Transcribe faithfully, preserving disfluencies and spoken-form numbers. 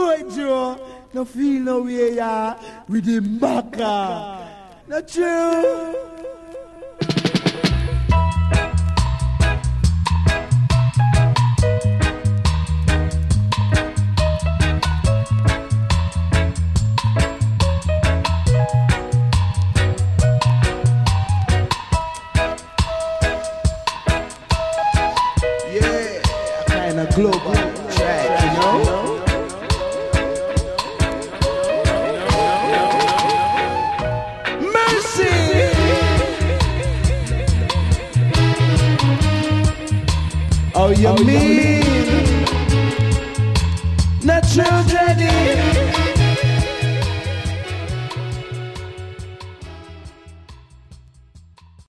know it, Joe. No feel no way, yeah. With the maca. Not true. Global track, you know? Mercy! Oh, you oh, mean? You mean? Natural Daddy!